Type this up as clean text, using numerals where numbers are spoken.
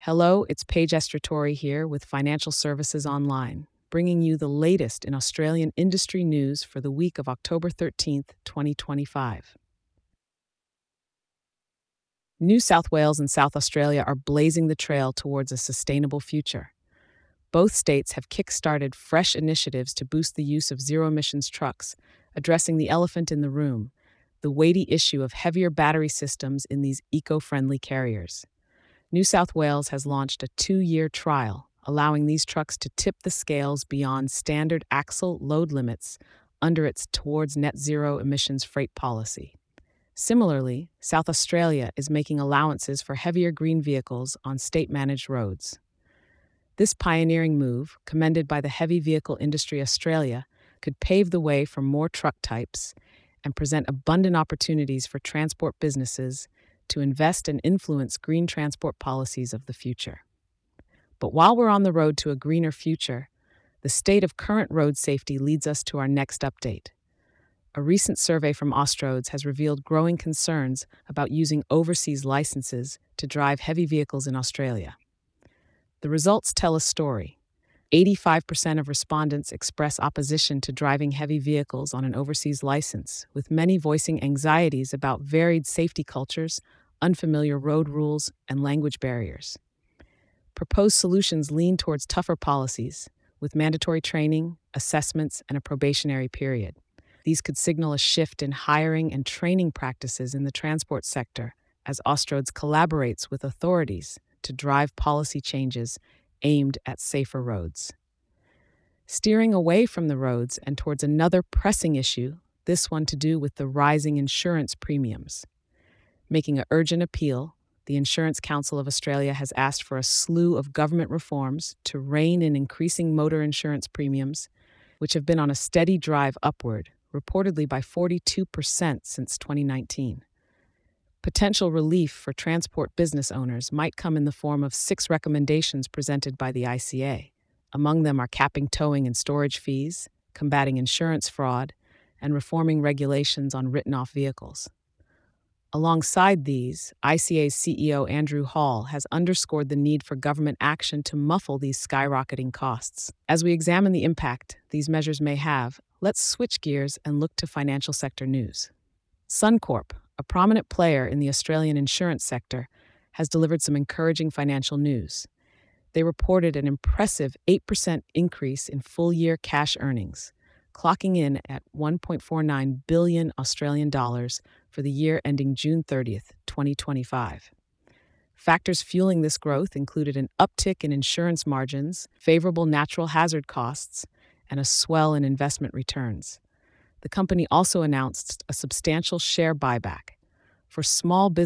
Hello, it's Paige Estratori here with Financial Services Online, bringing you the latest in Australian industry news for the week of October 13th, 2025. New South Wales and South Australia are blazing the trail towards a sustainable future. Both states have kick-started fresh initiatives to boost the use of zero-emissions trucks, addressing the elephant in the room, the weighty issue of heavier battery systems in these eco-friendly carriers. New South Wales has launched a 2-year trial, allowing these trucks to tip the scales beyond standard axle load limits under its Towards Net Zero emissions freight policy. Similarly, South Australia is making allowances for heavier green vehicles on state-managed roads. This pioneering move, commended by the Heavy Vehicle Industry Australia, could pave the way for more truck types and present abundant opportunities for transport businesses to invest and influence green transport policies of the future. But while we're on the road to a greener future, the state of current road safety leads us to our next update. A recent survey from Austroads has revealed growing concerns about using overseas licenses to drive heavy vehicles in Australia. The results tell a story. 85% of respondents express opposition to driving heavy vehicles on an overseas license, with many voicing anxieties about varied safety cultures, unfamiliar road rules, and language barriers. Proposed solutions lean towards tougher policies, with mandatory training, assessments, and a probationary period. These could signal a shift in hiring and training practices in the transport sector as Austroads collaborates with authorities to drive policy changes aimed at safer roads. Steering away from the roads and towards another pressing issue, this one to do with the rising insurance premiums. Making an urgent appeal, the Insurance Council of Australia has asked for a slew of government reforms to rein in increasing motor insurance premiums, which have been on a steady drive upward, reportedly by 42% since 2019. Potential relief for transport business owners might come in the form of 6 recommendations presented by the ICA. Among them are capping towing and storage fees, combating insurance fraud, and reforming regulations on written-off vehicles. Alongside these, ICA's CEO Andrew Hall has underscored the need for government action to muffle these skyrocketing costs. As we examine the impact these measures may have, let's switch gears and look to financial sector news. Suncorp, a prominent player in the Australian insurance sector, has delivered some encouraging financial news. They reported an impressive 8% increase in full-year cash earnings, clocking in at 1.49 billion Australian dollars for the year ending June 30th, 2025. Factors fueling this growth included an uptick in insurance margins, favorable natural hazard costs, and a swell in investment returns. The company also announced a substantial share buyback. For small business